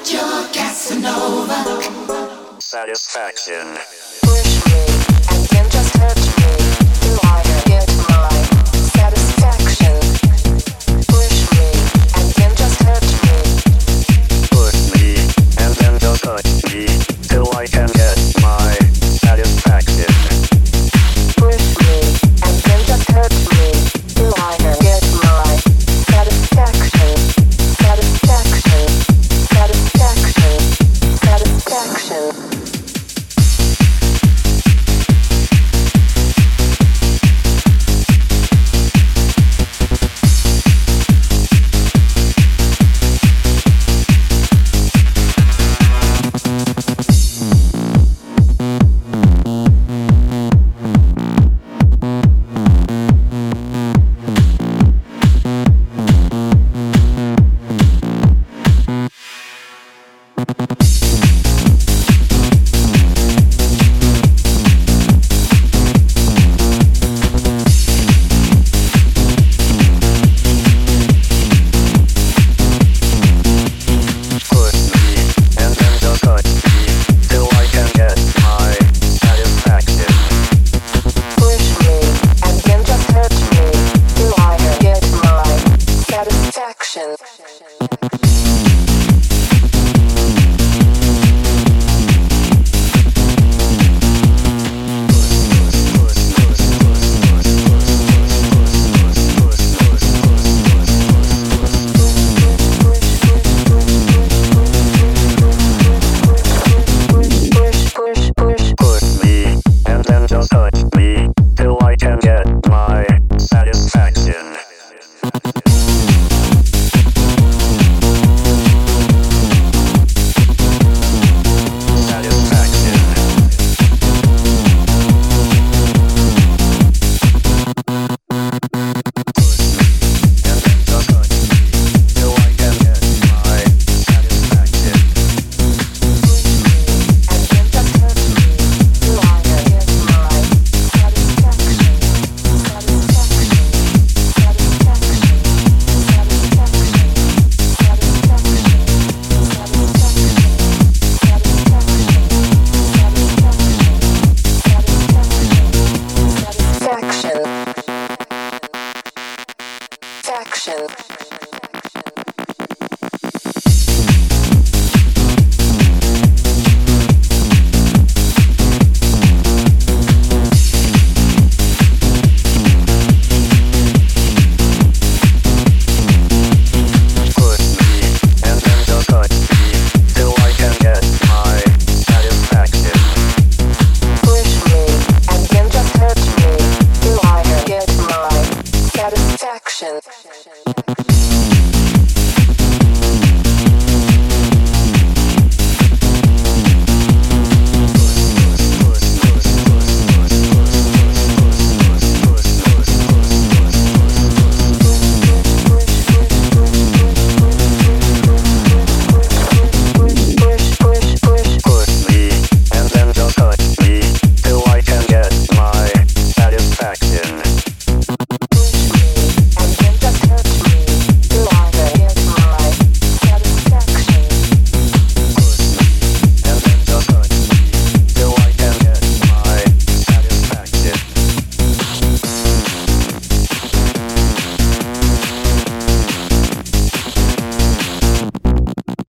your Casanova. Satisfaction. Push me, and then just touch me, till I get my satisfaction. Push me, and then just touch me. Push me, and then just touch me, till I can get my satisfaction. Push me, and then just touch me, till I can get my satisfaction. Satisfaction, satisfaction, satisfaction. Action.